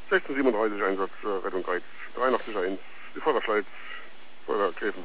1637 Einsatz, Rettung Greiz, 83.1, die Feuerwehr Schleiz, Feuerwehr Gräfen.